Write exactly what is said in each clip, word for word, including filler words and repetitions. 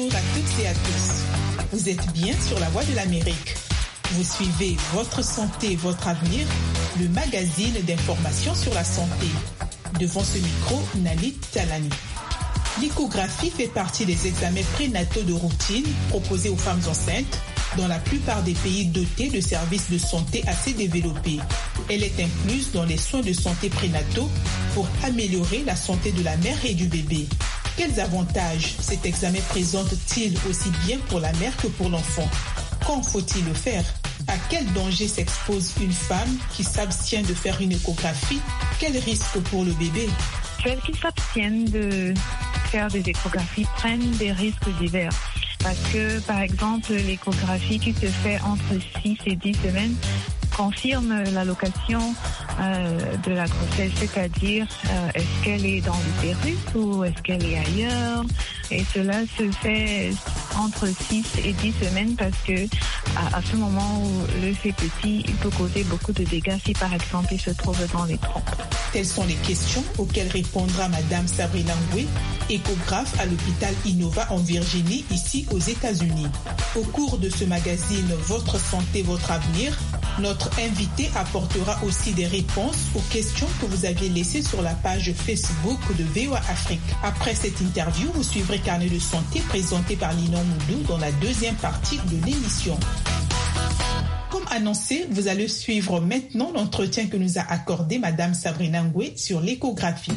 Bonjour à toutes et à tous. Vous êtes bien sur la Voix de l'Amérique. Vous suivez Votre santé, votre avenir, le magazine d'information sur la santé. Devant ce micro, Nalit Talani. L'échographie fait partie des examens prénataux de routine proposés aux femmes enceintes dans la plupart des pays dotés de services de santé assez développés. Elle est incluse dans les soins de santé prénataux pour améliorer la santé de la mère et du bébé. Quels avantages cet examen présente-t-il aussi bien pour la mère que pour l'enfant? Quand faut-il le faire? À quel danger s'expose une femme qui s'abstient de faire une échographie? Quel risque pour le bébé? Celles qui s'abstiennent de faire des échographies prennent des risques divers. Parce que, par exemple, l'échographie qui se fait entre six et dix semaines confirme la location euh, de la grossesse, c'est-à-dire euh, est-ce qu'elle est dans l'utérus ou est-ce qu'elle est ailleurs, et cela se fait entre six et dix semaines parce que à, à ce moment où le fait petit, il peut causer beaucoup de dégâts si par exemple il se trouve dans les trompes. Telles sont les questions auxquelles répondra Madame Sabrina Ngwe, échographe à l'hôpital Innova en Virginie, ici aux États-Unis. Au cours de ce magazine Votre santé, votre avenir, notre invité apportera aussi des réponses aux questions que vous aviez laissées sur la page Facebook de V O A Afrique. Après cette interview, vous suivrez Carnet de santé présenté par Linon Moudou dans la deuxième partie de l'émission. Comme annoncé, vous allez suivre maintenant l'entretien que nous a accordé Madame Sabrina Ngwe sur l'échographie.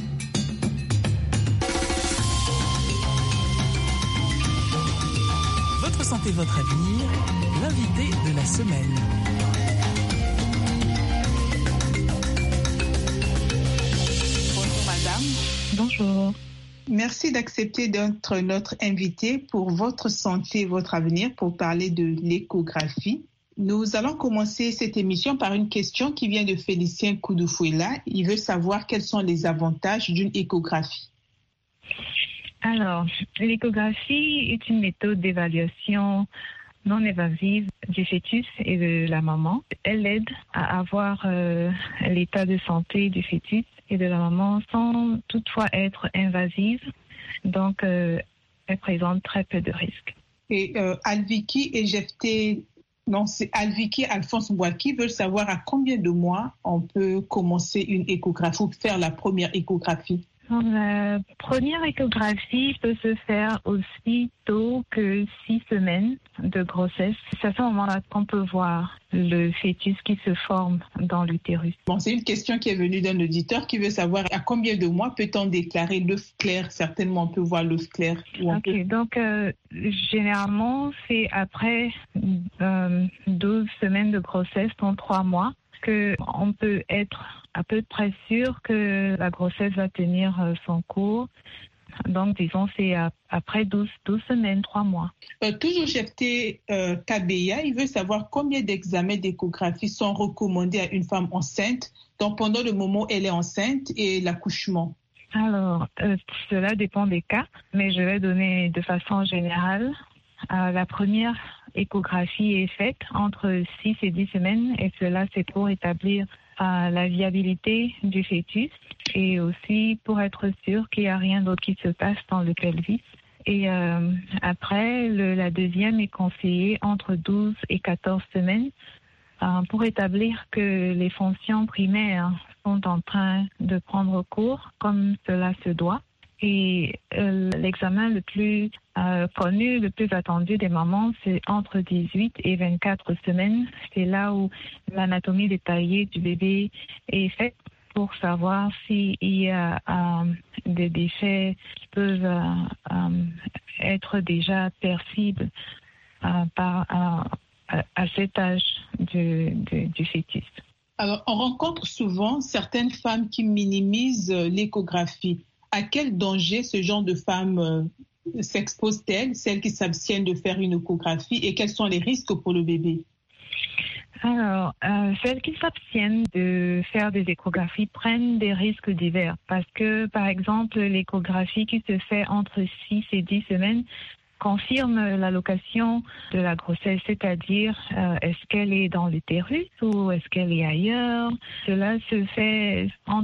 Votre santé, votre avenir, l'invité de la semaine. Bonjour Madame. Bonjour. Merci d'accepter d'être notre invité pour Votre santé, votre avenir, pour parler de l'échographie. Nous allons commencer cette émission par une question qui vient de Félicien Koudoufuela. Il veut savoir quels sont les avantages d'une échographie. Alors, l'échographie est une méthode d'évaluation non invasive du fœtus et de la maman. Elle aide à avoir euh, l'état de santé du fœtus et de la maman sans toutefois être invasive. Donc, euh, elle présente très peu de risques. Et euh, Alviki et Jefté, non, c'est Alviki Alphonse Mbouaki veulent savoir à combien de mois on peut commencer une échographie ou faire la première échographie. La première échographie peut se faire aussi tôt que six semaines de grossesse. C'est à ce moment-là qu'on peut voir le fœtus qui se forme dans l'utérus. Bon, c'est une question qui est venue d'un auditeur qui veut savoir à combien de mois peut-on déclarer l'œuf clair. Certainement, on peut voir l'œuf clair. Ok, peut... donc euh, généralement, c'est après euh, douze semaines de grossesse, dans trois mois, qu'on peut être à peu près sûr que la grossesse va tenir son cours. Donc, disons, c'est après douze, douze semaines, trois mois. Euh, toujours Jefté euh, Kabeya, il veut savoir combien d'examens d'échographie sont recommandés à une femme enceinte, donc pendant le moment où elle est enceinte et l'accouchement. Alors, euh, cela dépend des cas, mais je vais donner de façon générale. Euh, la première échographie est faite entre six et dix semaines et cela, c'est pour établir euh, la viabilité du fœtus et aussi pour être sûr qu'il n'y a rien d'autre qui se passe dans le pelvis. Et euh, après, le, la deuxième est conseillée entre douze et quatorze semaines euh, pour établir que les fonctions primaires sont en train de prendre cours comme cela se doit. Et euh, l'examen le plus euh, connu, le plus attendu des mamans, c'est entre dix-huit et vingt-quatre semaines. C'est là où l'anatomie détaillée du bébé est faite pour savoir s'il y a euh, des déchets qui peuvent euh, euh, être déjà percibles euh, par, euh, à cet âge du, du, du fœtus. Alors, on rencontre souvent certaines femmes qui minimisent l'échographie. À quel danger ce genre de femmes euh, s'exposent-elles, celles qui s'abstiennent de faire une échographie, et quels sont les risques pour le bébé? Alors, euh, celles qui s'abstiennent de faire des échographies prennent des risques divers parce que, par exemple, l'échographie qui se fait entre six et dix semaines confirme la location de la grossesse, c'est-à-dire euh, est-ce qu'elle est dans l'utérus ou est-ce qu'elle est ailleurs. Cela se fait en